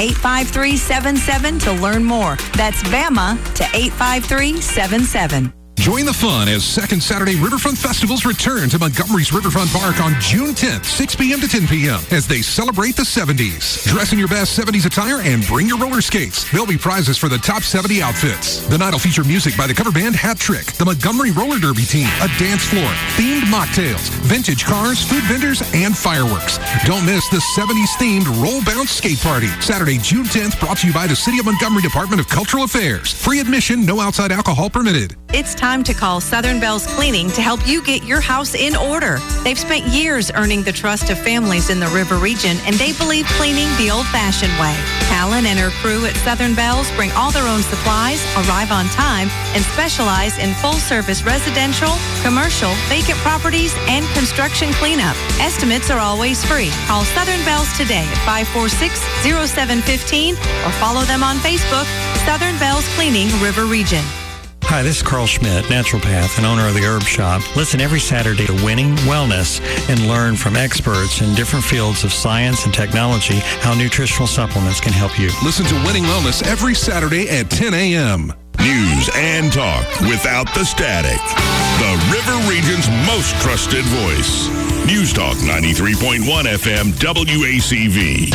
85377 to learn more. That's BAMA to 85377. Join the fun as Second Saturday Riverfront Festivals return to Montgomery's Riverfront Park on June 10th, 6 p.m. to 10 p.m. as they celebrate the 70s. Dress in your best 70s attire and bring your roller skates. There'll be prizes for the top 70 outfits. The night will feature music by the cover band Hat Trick, the Montgomery Roller Derby team, a dance floor, themed mocktails, vintage cars, food vendors, and fireworks. Don't miss the 70s themed Roll Bounce Skate Party. Saturday, June 10th, brought to you by the City of Montgomery Department of Cultural Affairs. Free admission, no outside alcohol permitted. It's time to call Southern Bells Cleaning to help you get your house in order. They've spent years earning the trust of families in the River region, and they believe cleaning the old-fashioned way. Alan and her crew at Southern Bells bring all their own supplies, arrive on time, and specialize in full-service residential, commercial, vacant properties, and construction cleanup. Estimates are always free. Call Southern Bells today at 546-0715 or follow them on Facebook, Southern Bells Cleaning, River Region. Hi, this is Carl Schmidt, naturopath and owner of the Herb Shop. Listen every Saturday to Winning Wellness and learn from experts in different fields of science and technology how nutritional supplements can help you. Listen to Winning Wellness every Saturday at 10 a.m. News and talk without the static. The River Region's most trusted voice. News Talk 93.1 FM WACV.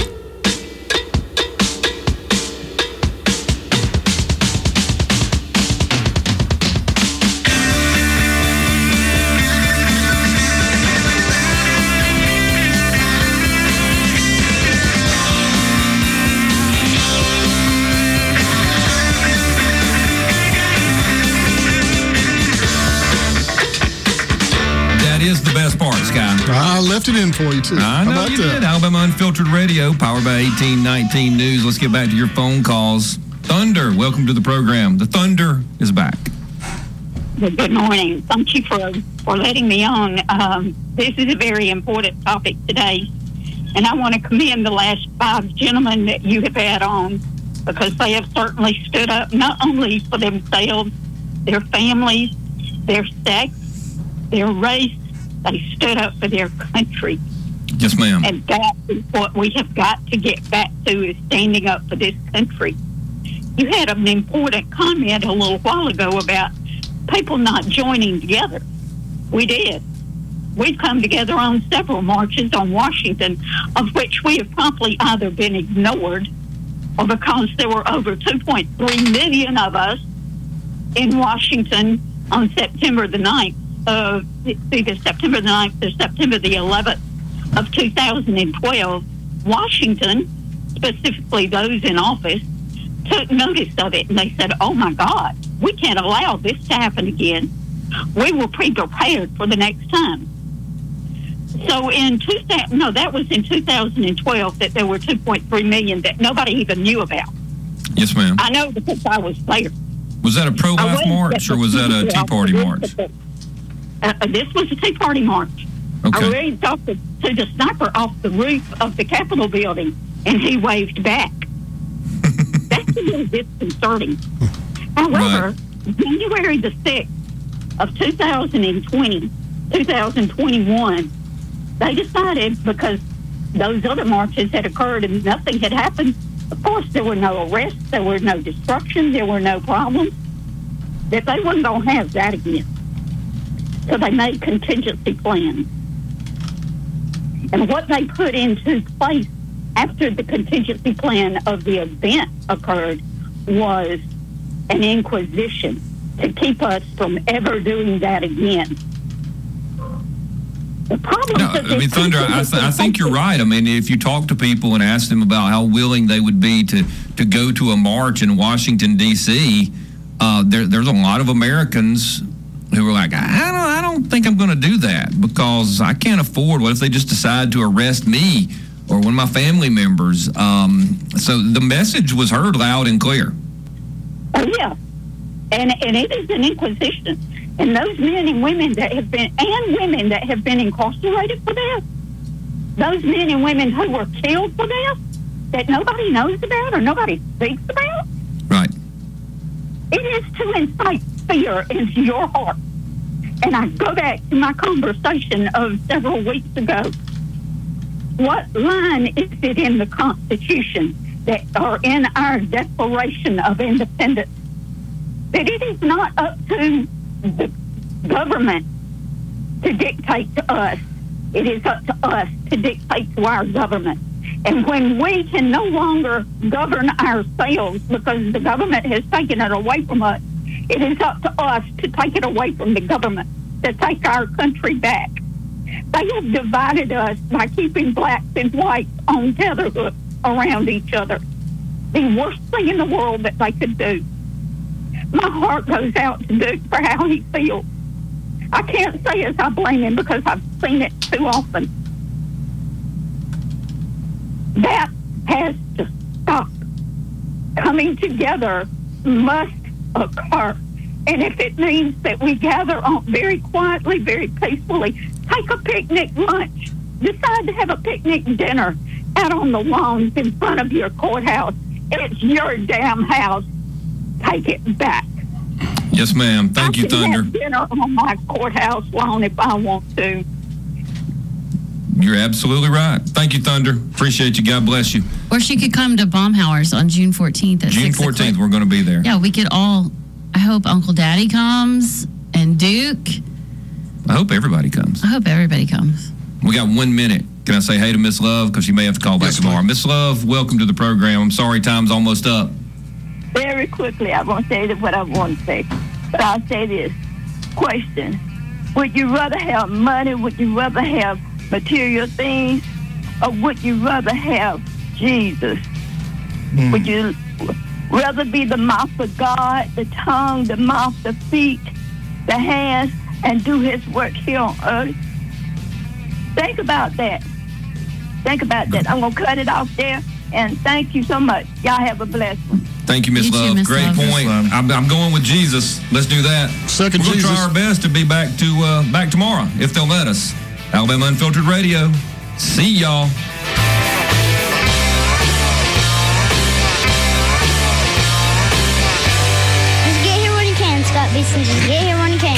Is the best part, Sky. I left it in for you, too. I know you did. Alabama Unfiltered Radio, powered by 1819 News. Let's get back to your phone calls. Thunder, welcome to the program. The Thunder is back. Well, good morning. Thank you for letting me on. This is a very important topic today, and I want to commend the last 5 gentlemen that you have had on, because they have certainly stood up not only for themselves, their families, their sex, their race. They stood up for their country. Yes, ma'am. And that is what we have got to get back to, is standing up for this country. You had an important comment a little while ago about people not joining together. We did. We've come together on several marches on Washington, of which we have promptly either been ignored or because there were over 2.3 million of us in Washington on September the 9th, either September the 9th or September the 11th of 2012. Washington, specifically those in office, took notice of it, and they said, oh my God, we can't allow this to happen again. We will be prepared for the next time. So that was in 2012 that there were 2.3 million that nobody even knew about. Yes, ma'am. I know because I was there. Was that a pro-life march or was that a Tea Party march? This was a Tea Party march. Okay. I really talked to the sniper off the roof of the Capitol building, and he waved back. That's a little disconcerting. However, January the 6th of 2021, they decided, because those other marches had occurred and nothing had happened, of course there were no arrests, there were no destruction, there were no problems, that they weren't going to have that again. So they made contingency plans. And what they put into place after the contingency plan of the event occurred was an inquisition to keep us from ever doing that again. The problem Thunder, I think you're right. I mean, if you talk to people and ask them about how willing they would be to go to a march in Washington, D.C., there's a lot of Americans who are like, I don't think I'm going to do that because I can't afford. What if they just decide to arrest me or one of my family members? So the message was heard loud and clear. Oh, yeah. And it is an inquisition. And those men and women that have been, and women that have been incarcerated for this, those men and women who were killed for this, that nobody knows about or nobody speaks about. Right. It is to incite fear into your heart. And I go back to my conversation of several weeks ago. What line is it in the Constitution that are in our Declaration of Independence that it is not up to the government to dictate to us? It is up to us to dictate to our government. And when we can no longer govern ourselves because the government has taken it away from us, it is up to us to take it away from the government, to take our country back. They have divided us by keeping blacks and whites on tether hooks around each other. The worst thing in the world that they could do. My heart goes out to Duke for how he feels. I can't say as I blame him because I've seen it too often. That has to stop. Coming together must occur. And if it means that we gather on very quietly, very peacefully, take a picnic lunch, decide to have a picnic dinner out on the lawns in front of your courthouse. It's your damn house. Take it back. Yes, ma'am. Thank you, Thunder. I can have dinner on my courthouse lawn if I want to. You're absolutely right. Thank you, Thunder. Appreciate you. God bless you. Or she could come to Baumhower's on June 14th at June 6 14th, we're going to be there. Yeah, we could all, I hope Uncle Daddy comes and Duke. I hope everybody comes. I hope everybody comes. We got 1 minute. Can I say hey to Miss Love? Because she may have to call back tomorrow. Miss Love, welcome to the program. I'm sorry time's almost up. Very quickly, I won't say what I want to say, but I'll say this. Question. Would you rather have money? Would you rather have material things? Or would you rather have Jesus? Would you rather be the mouth of God, the tongue, the mouth, the feet, the hands, and do his work here on earth? Think about that. Think about that. I'm going to cut it off there, and thank you so much. Y'all have a blessed one. Thank you, Miss Love. Great point. I'm going with Jesus. Let's do that. We're going to try our best to be back tomorrow, if they'll let us. Alabama Unfiltered Radio. See y'all. Just get here when you can, Scott Beason. Just get here when you can.